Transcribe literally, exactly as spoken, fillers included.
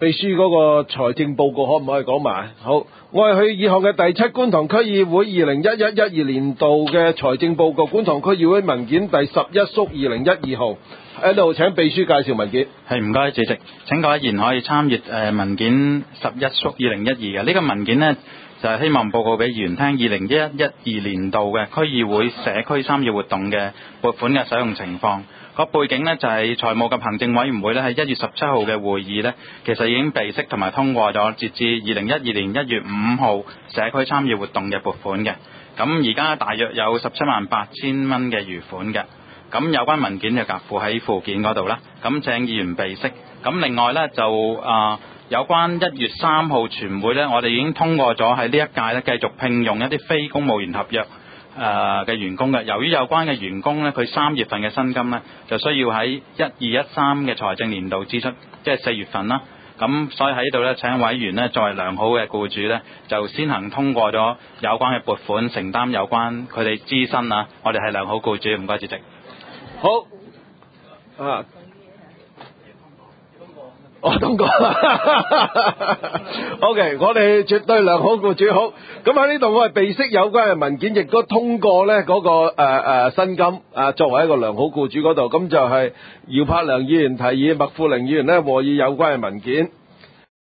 秘書嗰個財政報告可唔可以講埋？好，我係去以後嘅第七觀塘區議會二零一一一二年度嘅財政報告，觀塘區議會文件第十一縮二零一二號，喺度請秘書介紹文件。 係，唔該主席，請各位議員可以參閱誒文件十一縮二零一二嘅呢個文件呢，就係希望報告俾議員聽二零一一一二年度嘅區議會社區參與活動嘅撥款嘅使用情況。個背景呢，就係財務及行政委員會呢，喺一月十七號嘅會議呢，其實已經備悉同埋通過咗截至二零一二年一月五號社區參與活動嘅撥款嘅。咁而家大約有十七萬八千蚊嘅餘款嘅。咁有關文件就夾附喺附件嗰度啦。咁請議員備悉。咁另外呢，就啊、呃、有關一月三號全會呢，我哋已經通過咗喺呢一屆呢繼續聘用一啲非公務員合約誒嘅、呃、員工嘅。由於有關嘅員工呢，佢三月份嘅薪金呢，就需要喺一二一三嘅財政年度支出，即係四月份啦。咁所以喺呢度呢，請委員呢作為良好嘅僱主呢，就先行通過咗有關嘅撥款，承擔有關佢哋支薪啊。我哋係良好僱主，唔該主席。 好啊，我通過。OK， 我哋絕對良好僱主。好，咁喺呢度我係備悉有關嘅文件，亦都通過呢嗰、那個誒誒薪金啊，作為一個良好僱主嗰度，咁就係姚柏良議員提議，麥富玲議員呢和議有關嘅文件。